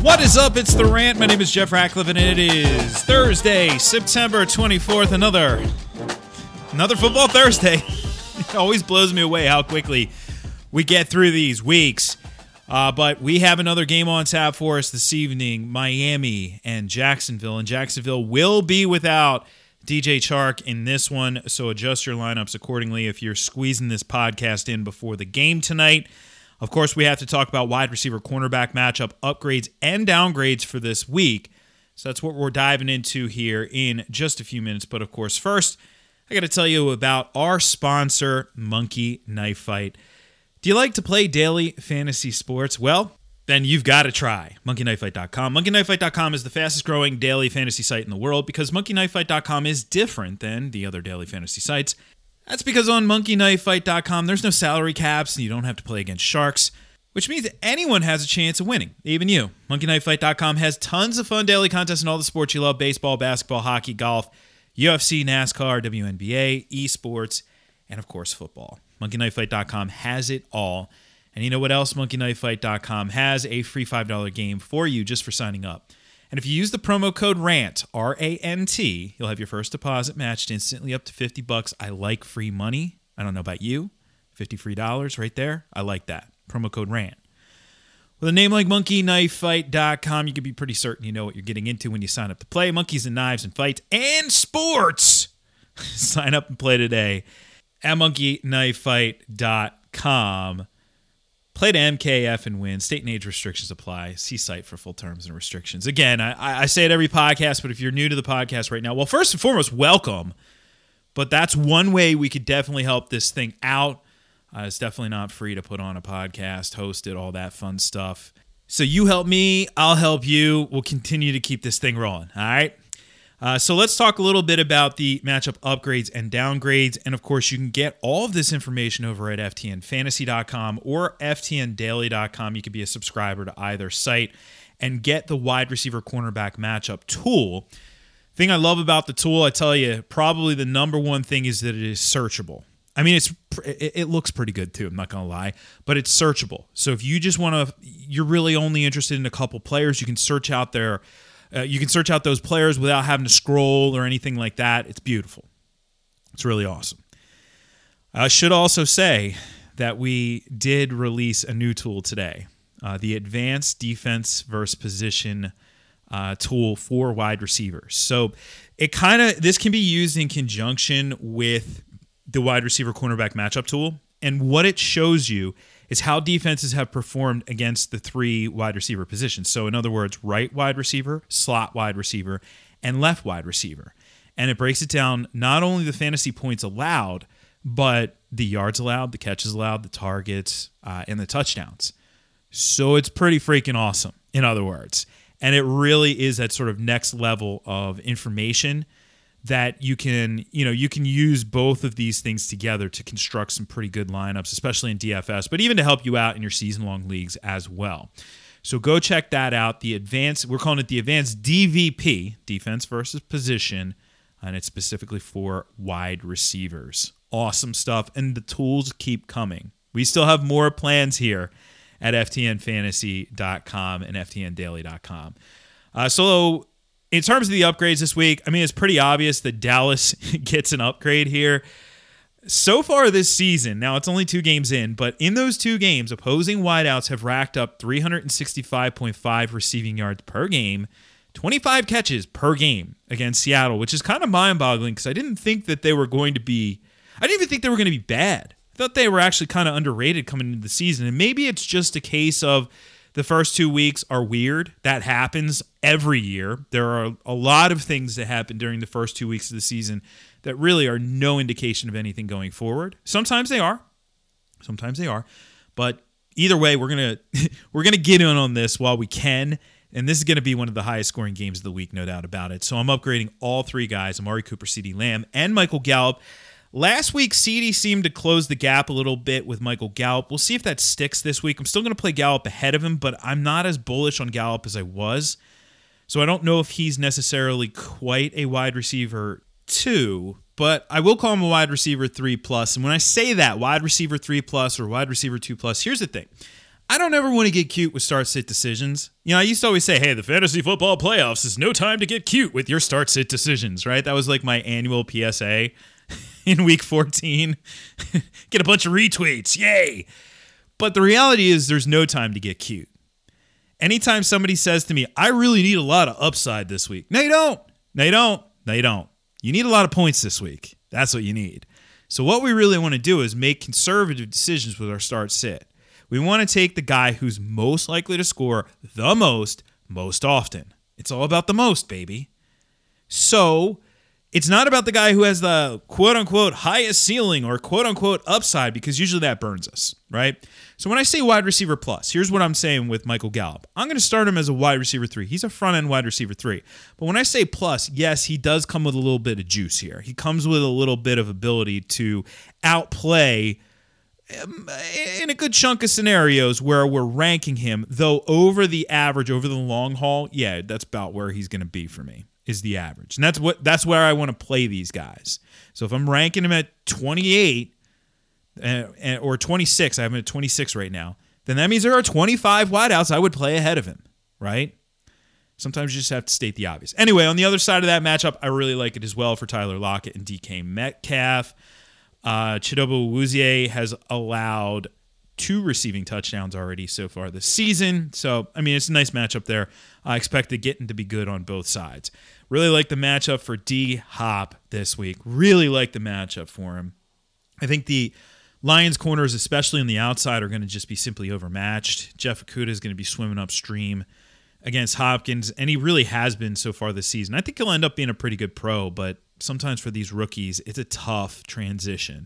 What is up? It's The Rant. My name is Jeff Ratcliffe, and it is Thursday, September 24th. Another Football Thursday. It always blows me away how quickly we get through these weeks. But we have another game on tap for us this evening, Miami and Jacksonville. And Jacksonville will be without DJ Chark in this one, so adjust your lineups accordingly if you're squeezing this podcast in before the game tonight. Of course, we have to talk about wide receiver cornerback matchup upgrades and downgrades for this week. So that's what we're diving into here in just a few minutes. But of course, first, I got to tell you about our sponsor, Monkey Knife Fight. Do you like to play daily fantasy sports? Well, then you've got to try monkeyknifefight.com. Monkeyknifefight.com is the fastest growing daily fantasy site in the world because monkeyknifefight.com is different than the other daily fantasy sites. That's because on monkeyknifefight.com, there's no salary caps and you don't have to play against sharks, which means that anyone has a chance of winning, even you. Monkeyknifefight.com has tons of fun daily contests in all the sports you love: baseball, basketball, hockey, golf, UFC, NASCAR, WNBA, esports, and of course, football. monkeyknifefight.com has it all. And you know what else? monkeyknifefight.com has a free $5 game for you just for signing up. And if you use the promo code RANT, R-A-N-T, you'll have your first deposit matched instantly up to $50. I like free money. I don't know about you. $50 free right there. I like that. Promo code RANT. With a name like monkeyknifefight.com, you can be pretty certain you know what you're getting into when you sign up to play monkeys and knives and fights and sports. Sign up and play today at monkeyknifefight.com. Play to MKF and win. State and age restrictions apply. See site for full terms and restrictions. Again, I say it every podcast, but if you're new to the podcast right now, well, first and foremost, welcome. But that's one way we could definitely help this thing out. It's definitely not free to put on a podcast, host it, all that fun stuff. So you help me, I'll help you. We'll continue to keep this thing rolling, all right? So let's talk a little bit about the matchup upgrades and downgrades. And of course, you can get all of this information over at ftnfantasy.com or ftndaily.com. You can be a subscriber to either site and get the wide receiver cornerback matchup tool. Thing I love about the tool, I tell you, probably the number one thing is that it is searchable. I mean, it looks pretty good too, I'm not going to lie, but it's searchable. So if you just want to, you're really only interested in a couple players, you can search out there. You can search out those players without having to scroll or anything like that. It's beautiful. It's really awesome. I should also say that we did release a new tool today, the Advanced Defense versus Position tool for wide receivers. So this can be used in conjunction with the wide receiver cornerback matchup tool. And what it shows you is how defenses have performed against the three wide receiver positions. So in other words, right wide receiver, slot wide receiver, and left wide receiver. And it breaks it down, not only the fantasy points allowed, but the yards allowed, the catches allowed, the targets, and the touchdowns. So it's pretty freaking awesome, in other words. And it really is that sort of next level of information that you can use both of these things together to construct some pretty good lineups, especially in DFS, but even to help you out in your season-long leagues as well. So go check that out. We're calling it the Advanced DVP, Defense versus Position, and it's specifically for wide receivers. Awesome stuff, and the tools keep coming. We still have more plans here at ftnfantasy.com and ftndaily.com. So in terms of the upgrades this week, I mean, it's pretty obvious that Dallas gets an upgrade here. So far this season, now it's only 2 games in, but in those 2 games, opposing wideouts have racked up 365.5 receiving yards per game, 25 catches per game against Seattle, which is kind of mind-boggling because I didn't even think they were going to be bad. I thought they were actually kind of underrated coming into the season, and maybe it's just a case of the first 2 weeks are weird. That happens every year. There are a lot of things that happen during the first 2 weeks of the season that really are no indication of anything going forward. Sometimes they are. But either way, we're gonna get in on this while we can. And this is going to be one of the highest scoring games of the week, no doubt about it. So I'm upgrading all 3 guys, Amari Cooper, CeeDee Lamb, and Michael Gallup. Last week, CeeDee seemed to close the gap a little bit with Michael Gallup. We'll see if that sticks this week. I'm still going to play Gallup ahead of him, but I'm not as bullish on Gallup as I was. So I don't know if he's necessarily quite a wide receiver 2, but I will call him a wide receiver 3+. And when I say that, wide receiver 3+ or wide receiver 2+, here's the thing. I don't ever want to get cute with start-sit decisions. I used to always say, hey, the fantasy football playoffs is no time to get cute with your start-sit decisions, right? That was like my annual PSA in week 14. Get a bunch of retweets. Yay. But the reality is there's no time to get cute. Anytime somebody says to me, I really need a lot of upside this week. No, you don't. No, you don't. No, you don't. You need a lot of points this week. That's what you need. So what we really want to do is make conservative decisions with our start-sit. We want to take the guy who's most likely to score the most often. It's all about the most, baby. So it's not about the guy who has the quote-unquote highest ceiling or quote-unquote upside, because usually that burns us, right? So when I say wide receiver plus, here's what I'm saying with Michael Gallup. I'm going to start him as a wide receiver 3. He's a front-end wide receiver 3. But when I say plus, yes, he does come with a little bit of juice here. He comes with a little bit of ability to outplay in a good chunk of scenarios where we're ranking him, though over the average, over the long haul, yeah, that's about where he's going to be for me, is the average. And that's where I want to play these guys. So if I'm ranking him at 28 or 26, I have him at 26 right now, then that means there are 25 wideouts I would play ahead of him, right? Sometimes you just have to state the obvious. Anyway, on the other side of that matchup, I really like it as well for Tyler Lockett and DK Metcalf. Chidobe Awuzie has allowed 2 receiving touchdowns already so far this season. So, I mean, it's a nice matchup there. I expect the getting to be good on both sides. Really like the matchup for D-Hop this week. Really like the matchup for him. I think the Lions corners, especially on the outside, are going to just be simply overmatched. Jeff Okudah is going to be swimming upstream against Hopkins, and he really has been so far this season. I think he'll end up being a pretty good pro, but sometimes for these rookies, it's a tough transition.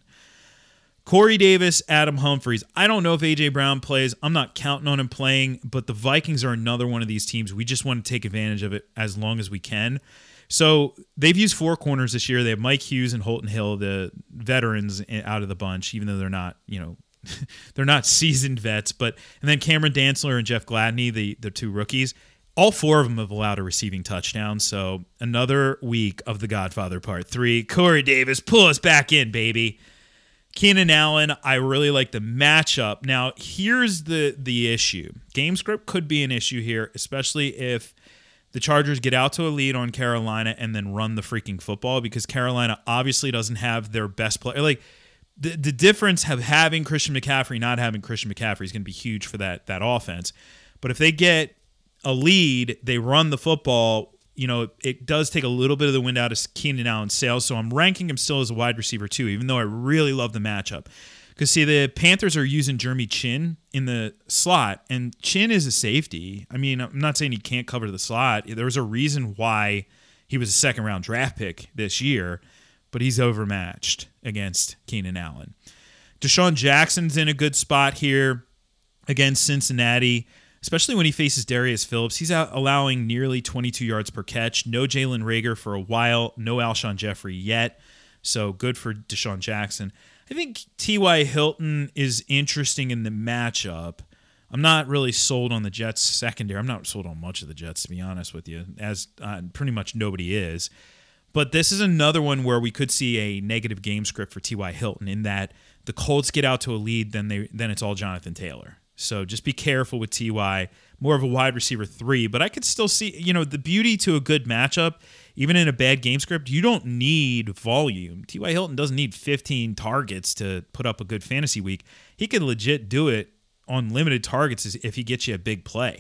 Corey Davis, Adam Humphries. I don't know if A.J. Brown plays. I'm not counting on him playing, but the Vikings are another one of these teams. We just want to take advantage of it as long as we can. So they've used 4 corners this year. They have Mike Hughes and Holton Hill, the veterans out of the bunch, even though they're not, they're not seasoned vets. And then Cameron Dantzler and Jeff Gladney, the 2 rookies. All 4 of them have allowed a receiving touchdown. So another week of The Godfather Part 3. Corey Davis, pull us back in, baby. Keenan Allen, I really like the matchup. Now, here's the issue. Game script could be an issue here, especially if the Chargers get out to a lead on Carolina and then run the freaking football, because Carolina obviously doesn't have their best player. Like, the difference of having Christian McCaffrey, not having Christian McCaffrey is going to be huge for that offense. But if they get a lead, they run the football, it does take a little bit of the wind out of Keenan Allen's sails. So I'm ranking him still as a wide receiver too, even though I really love the matchup. Because, see, the Panthers are using Jeremy Chin in the slot, and Chin is a safety. I mean, I'm not saying he can't cover the slot. There's a reason why he was a second-round draft pick this year, but he's overmatched against Keenan Allen. Deshaun Jackson's in a good spot here against Cincinnati, especially when he faces Darius Phillips. He's out allowing nearly 22 yards per catch. No Jalen Reagor for a while. No Alshon Jeffrey yet. So good for Deshaun Jackson. I think T.Y. Hilton is interesting in the matchup. I'm not really sold on the Jets secondary. I'm not sold on much of the Jets, to be honest with you, as pretty much nobody is. But this is another one where we could see a negative game script for T.Y. Hilton, in that the Colts get out to a lead, then it's all Jonathan Taylor. So just be careful with T.Y., more of a wide receiver 3. But I could still see, the beauty to a good matchup, even in a bad game script, you don't need volume. T.Y. Hilton doesn't need 15 targets to put up a good fantasy week. He can legit do it on limited targets if he gets you a big play.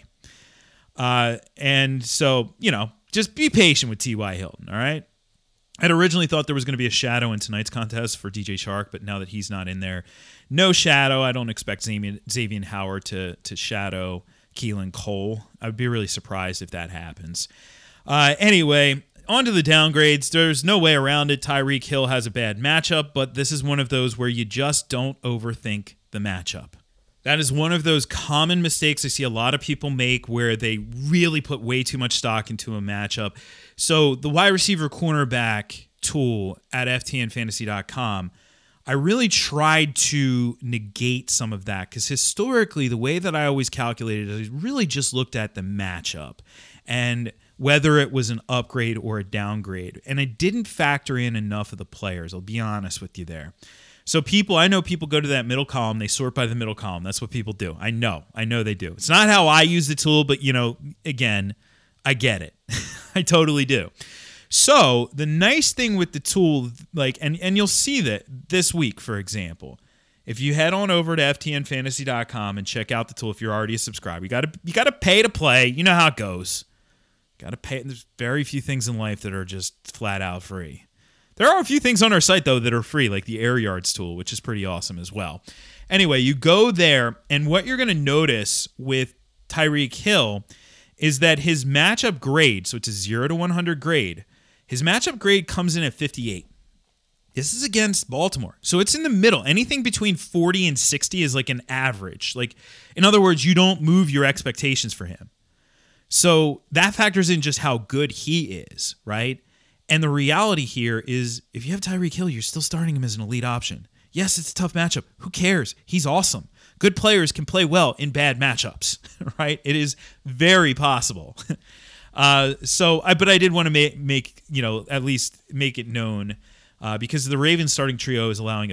And so, just be patient with T.Y. Hilton, all right? I'd originally thought there was going to be a shadow in tonight's contest for DJ Chark, but now that he's not in there, no shadow. I don't expect Xavier Howard to shadow Keelan Cole. I would be really surprised if that happens. Anyway, on to the downgrades. There's no way around it. Tyreek Hill has a bad matchup, but this is one of those where you just don't overthink the matchup. That is one of those common mistakes I see a lot of people make, where they really put way too much stock into a matchup. So the wide receiver cornerback tool at ftnfantasy.com, I really tried to negate some of that, because historically the way that I always calculated it, I really just looked at the matchup and whether it was an upgrade or a downgrade. And I didn't factor in enough of the players. I'll be honest with you there. So I know people go to that middle column, they sort by the middle column. That's what people do. I know they do. It's not how I use the tool, but again, I get it. I totally do. So the nice thing with the tool, and you'll see that this week, for example, if you head on over to ftnfantasy.com and check out the tool, if you're already a subscriber, you got to pay to play. You know how it goes. Got to pay. There's very few things in life that are just flat out free. There are a few things on our site, though, that are free, like the Air Yards tool, which is pretty awesome as well. Anyway, you go there, and what you're going to notice with Tyreek Hill is that his matchup grade, so it's a 0 to 100 grade, his matchup grade comes in at 58. This is against Baltimore. So it's in the middle. Anything between 40 and 60 is like an average. In other words, you don't move your expectations for him. So that factors in just how good he is, right? And the reality here is if you have Tyreek Hill, you're still starting him as an elite option. Yes, it's a tough matchup. Who cares? He's awesome. Good players can play well in bad matchups, right? It is very possible. But I did want to make at least make it known because the Ravens starting trio is allowing a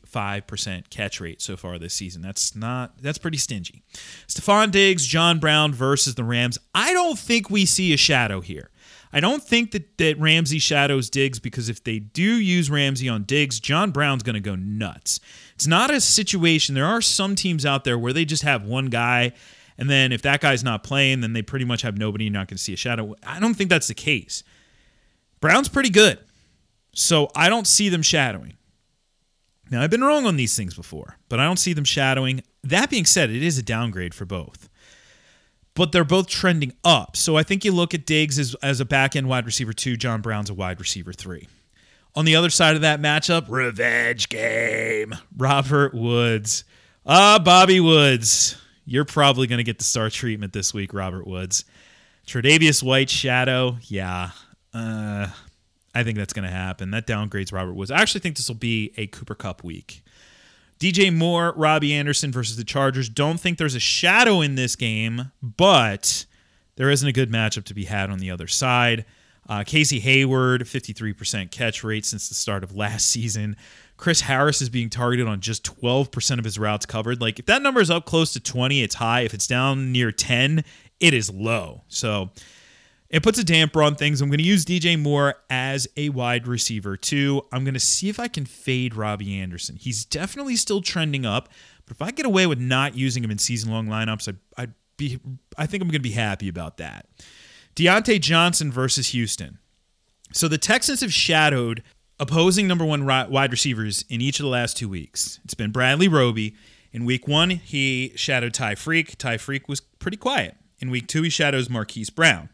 55% catch rate so far this season. That's pretty stingy. Stephon Diggs, John Brown versus the Rams. I don't think we see a shadow here. I don't think that Ramsey shadows Diggs because if they do use Ramsey on Diggs, John Brown's going to go nuts. It's not a situation. There are some teams out there where they just have one guy, and then if that guy's not playing, then they pretty much have nobody. You're not going to see a shadow. I don't think that's the case. Brown's pretty good, so I don't see them shadowing. Now, I've been wrong on these things before, but I don't see them shadowing. That being said, it is a downgrade for both. But they're both trending up. So I think you look at Diggs as a back-end wide receiver 2, John Brown's a wide receiver 3. On the other side of that matchup, revenge game. Robert Woods. Bobby Woods. You're probably going to get the star treatment this week, Robert Woods. Tre'Davious White shadow. Yeah. I think that's going to happen. That downgrades Robert Woods. I actually think this will be a Cooper Kupp week. DJ Moore, Robbie Anderson versus the Chargers. Don't think there's a shadow in this game, but there isn't a good matchup to be had on the other side. Casey Hayward, 53% catch rate since the start of last season. Chris Harris is being targeted on just 12% of his routes covered. If that number is up close to 20, it's high. If it's down near 10, it is low. So it puts a damper on things. I'm going to use DJ Moore as a wide receiver too. I'm going to see if I can fade Robbie Anderson. He's definitely still trending up, but if I get away with not using him in season-long lineups, I think I'm going to be happy about that. Deontay Johnson versus Houston. So the Texans have shadowed opposing number one wide receivers in each of the last 2 weeks. It's been Bradley Roby. In week 1, he shadowed Ty Freak. Ty Freak was pretty quiet. In week 2, he shadows Marquise Brown.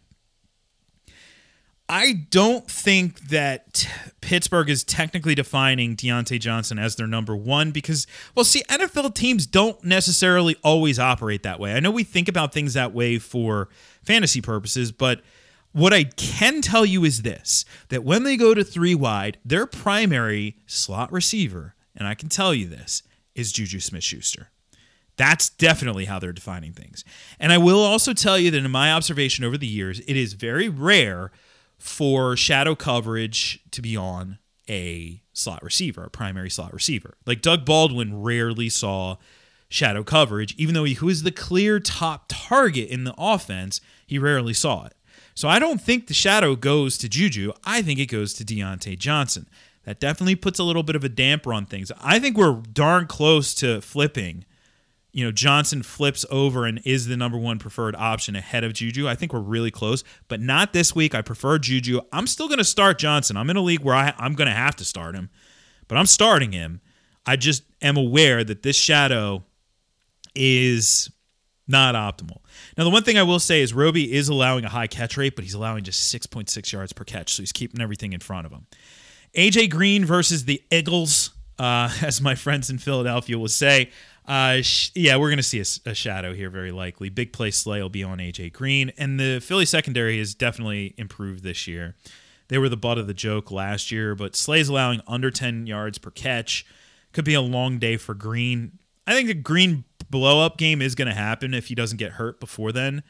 I don't think that Pittsburgh is technically defining Deontay Johnson as their number one because, NFL teams don't necessarily always operate that way. I know we think about things that way for fantasy purposes, but what I can tell you is this, that when they go to 3 wide, their primary slot receiver, and I can tell you this, is Juju Smith-Schuster. That's definitely how they're defining things. And I will also tell you that in my observation over the years, it is very rare for shadow coverage to be on a slot receiver, a primary slot receiver. Like Doug Baldwin rarely saw shadow coverage, even though he was the clear top target in the offense, he rarely saw it. So I don't think the shadow goes to Juju. I think it goes to Deontay Johnson. That definitely puts a little bit of a damper on things. I think we're darn close to flipping. Johnson flips over and is the number one preferred option ahead of Juju. I think we're really close, but not this week. I prefer Juju. I'm still going to start Johnson. I'm in a league where I'm going to have to start him, but I'm starting him. I just am aware that this shadow is not optimal. Now, the one thing I will say is Roby is allowing a high catch rate, but he's allowing just 6.6 yards per catch, so he's keeping everything in front of him. AJ Green versus the Eagles, as my friends in Philadelphia will say. We're going to see a shadow here very likely. Big play Slay will be on A.J. Green, and the Philly secondary has definitely improved this year. They were the butt of the joke last year, but Slay's allowing under 10 yards per catch. Could be a long day for Green. I think the Green blow-up game is going to happen if he doesn't get hurt before then,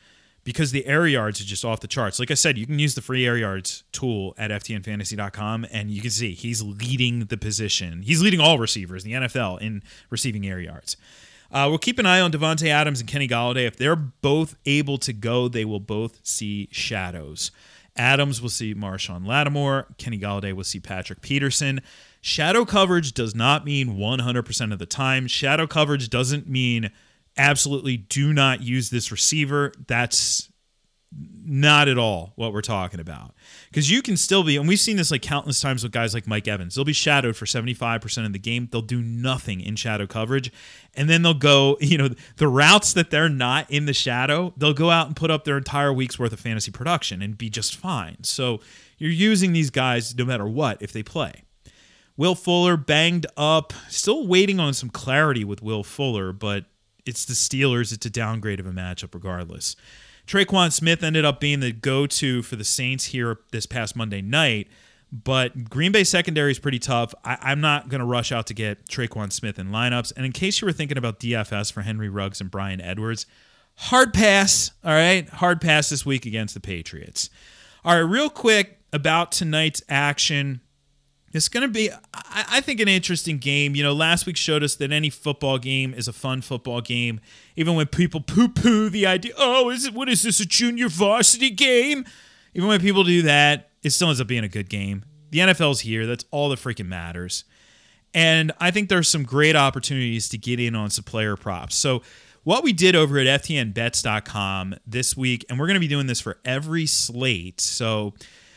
because the air yards are just off the charts. Like I said, you can use the free air yards tool at ftnfantasy.com, and you can see he's leading the position. He's leading all receivers in the NFL in receiving air yards. We'll keep an eye on Devontae Adams and Kenny Golladay. If they're both able to go, they will both see shadows. Adams will see Marshawn Lattimore. Kenny Golladay will see Patrick Peterson. Shadow coverage does not mean 100% of the time. Shadow coverage doesn't mean absolutely do not use this receiver. That's not at all what we're talking about. Because you can still be, and we've seen this like countless times with guys like Mike Evans. They'll be shadowed for 75% of the game. They'll do nothing in shadow coverage. And then they'll go, the routes that they're not in the shadow, they'll go out and put up their entire week's worth of fantasy production and be just fine. So you're using these guys no matter what if they play. Will Fuller banged up. Still waiting on some clarity with Will Fuller, but it's the Steelers. It's a downgrade of a matchup regardless. Tre'Quan Smith ended up being the go-to for the Saints here this past Monday night, but Green Bay secondary is pretty tough. I'm not going to rush out to get Tre'Quan Smith in lineups. And in case you were thinking about DFS for Henry Ruggs and Bryan Edwards, hard pass, all right? Hard pass this week against the Patriots. All right, real quick about tonight's action. It's going to be, I think, an interesting game. Last week showed us that any football game is a fun football game. Even when people poo-poo the idea, what is this, a junior varsity game? Even when people do that, it still ends up being a good game. The NFL's here. That's all that freaking matters. And I think there's some great opportunities to get in on some player props. So what we did over at ftnbets.com this week, and we're going to be doing this for every slate. So,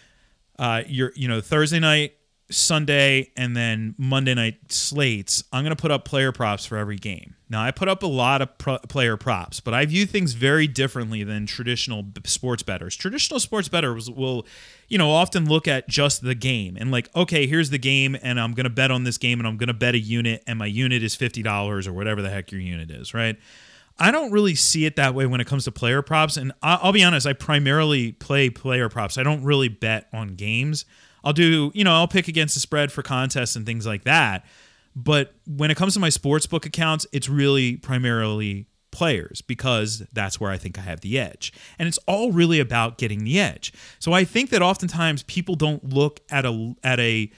Thursday night, Sunday, and then Monday night slates, I'm going to put up player props for every game. Now, I put up a lot of player props, but I view things very differently than traditional sports bettors. Traditional sports bettors will, often look at just the game and like, okay, here's the game, and I'm going to bet on this game, and I'm going to bet a unit, and my unit is $50 or whatever the heck your unit is, right? I don't really see it that way when it comes to player props, and I'll be honest, I primarily play player props. I don't really bet on games. I'll do, I'll pick against the spread for contests and things like that. But when it comes to my sportsbook accounts, it's really primarily players because that's where I think I have the edge. And it's all really about getting the edge. So I think that oftentimes people don't look at a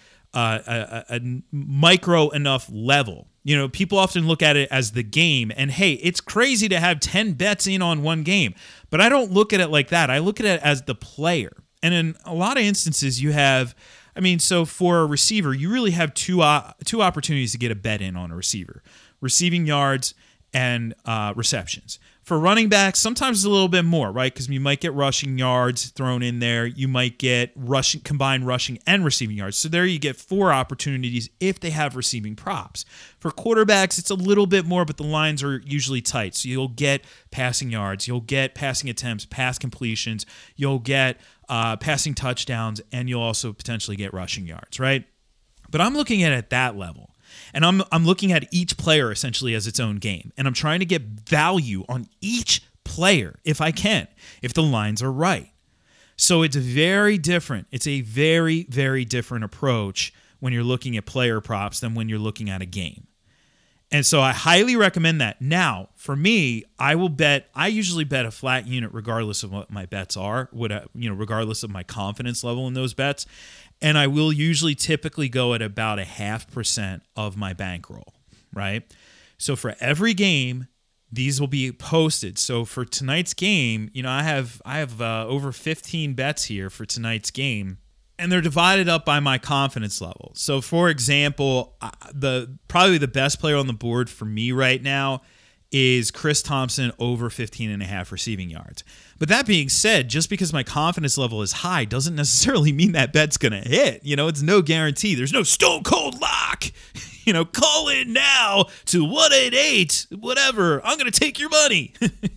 micro enough level. People often look at it as the game, and hey, it's crazy to have 10 bets in on one game. But I don't look at it like that. I look at it as the player. And in a lot of instances, you have, so for a receiver, you really have two opportunities to get a bet in on a receiver: receiving yards and receptions. For running backs, sometimes it's a little bit more, right? Because you might get rushing yards thrown in there. You might get combined rushing and receiving yards. So there you get 4 opportunities if they have receiving props. For quarterbacks, it's a little bit more, but the lines are usually tight. So you'll get passing yards, you'll get passing attempts, pass completions, you'll get passing touchdowns, and you'll also potentially get rushing yards, right? But I'm looking at it at that level. And I'm looking at each player essentially as its own game. And I'm trying to get value on each player if I can, if the lines are right. So it's very different. It's a very, very different approach when you're looking at player props than when you're looking at a game. And so I highly recommend that. Now, for me, I usually bet a flat unit regardless of what my bets are, regardless of my confidence level in those bets. And I will usually typically go at about 0.5% of my bankroll, right? So for every game, these will be posted. So for tonight's game, I have over 15 bets here for tonight's game, and they're divided up by my confidence level. So for example, probably the best player on the board for me right now is Chris Thompson over 15.5 receiving yards. But that being said, just because my confidence level is high doesn't necessarily mean that bet's going to hit. It's no guarantee. There's no stone cold lock. Call in now to 188, whatever. I'm going to take your money.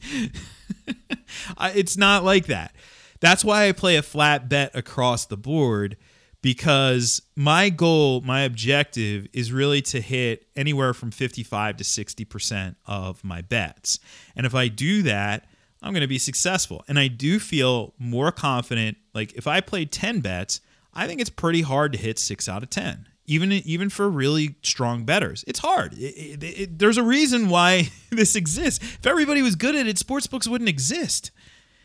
It's not like that. That's why I play a flat bet across the board, because my goal, my objective is really to hit anywhere from 55 to 60% of my bets. And if I do that, I'm going to be successful. And I do feel more confident. Like if I played 10 bets, I think it's pretty hard to hit 6 out of 10. Even for really strong bettors. It's hard. There's a reason why this exists. If everybody was good at it, sportsbooks wouldn't exist.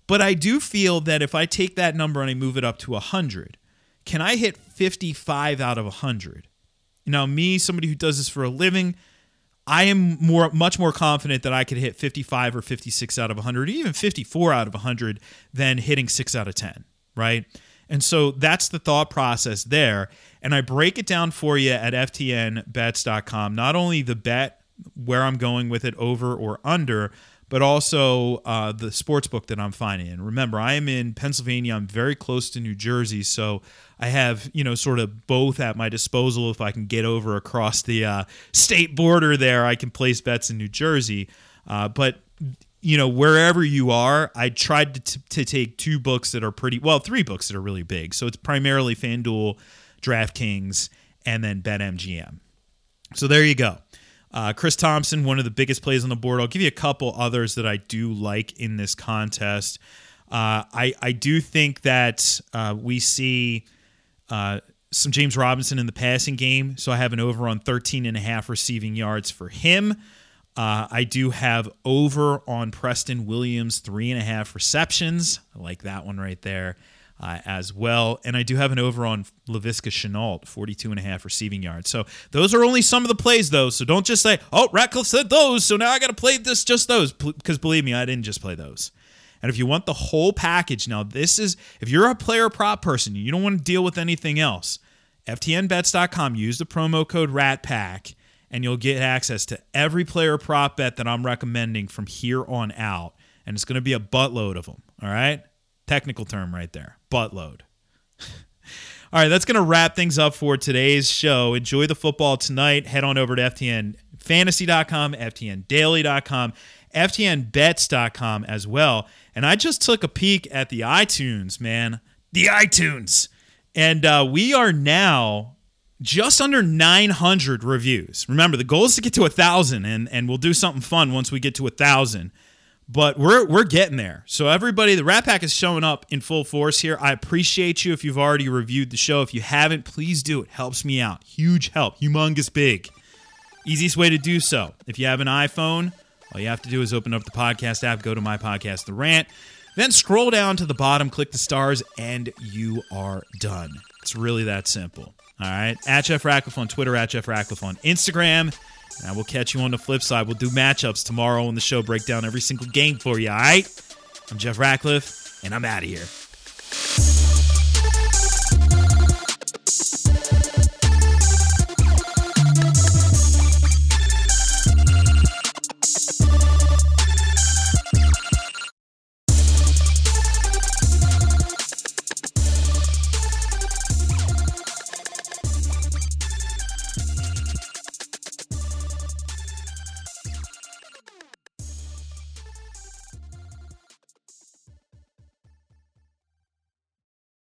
But I do feel that if I take that number and I move it up to 100, can I hit 55 out of 100? Now, me, somebody who does this for a living, I am much more confident that I could hit 55 or 56 out of 100, even 54 out of 100 than hitting 6 out of 10, right? And so that's the thought process there. And I break it down for you at ftnbets.com, not only the bet, where I'm going with it, over or under, but also the sports book that I'm finding. And remember, I am in Pennsylvania. I'm very close to New Jersey, so I have, sort of both at my disposal. If I can get over across the state border there, I can place bets in New Jersey. But wherever you are, I tried to take three books that are really big. So it's primarily FanDuel, DraftKings, and then BetMGM. So there you go. Chris Thompson, one of the biggest plays on the board. I'll give you a couple others that I do like in this contest. I do think that we see some James Robinson in the passing game, so I have an over on 13.5 receiving yards for him. I do have over on Preston Williams, 3.5 receptions. I like that one right there as well. And I do have an over on Laviska Shenault, 42.5 receiving yards. So those are only some of the plays, though. So don't just say, oh, Ratcliffe said those, so now I got to play just those. Because believe me, I didn't just play those. And if you want the whole package, now this is, if you're a player prop person, you don't want to deal with anything else, FTNBets.com, use the promo code RATPACK, and you'll get access to every player prop bet that I'm recommending from here on out. And it's going to be a buttload of them, all right? Technical term right there, buttload. All right, that's going to wrap things up for today's show. Enjoy the football tonight. Head on over to FTNFantasy.com, FTNDaily.com, FTNBets.com as well. And I just took a peek at the iTunes, man. The iTunes. And we are now just under 900 reviews. Remember, the goal is to get to 1,000, and we'll do something fun once we get to 1,000. But we're getting there. So everybody, the Rat Pack is showing up in full force here. I appreciate you if you've already reviewed the show. If you haven't, please do it. Helps me out. Huge help. Humongous big. Easiest way to do so. If you have an iPhone, all you have to do is open up the podcast app, go to My Podcast, The Rant, then scroll down to the bottom, click the stars, and you are done. It's really that simple. All right? At Jeff Ratcliffe on Twitter, at Jeff Ratcliffe on Instagram. And we'll catch you on the flip side. We'll do matchups tomorrow on the show, break down every single game for you, all right? I'm Jeff Ratcliffe, and I'm out of here.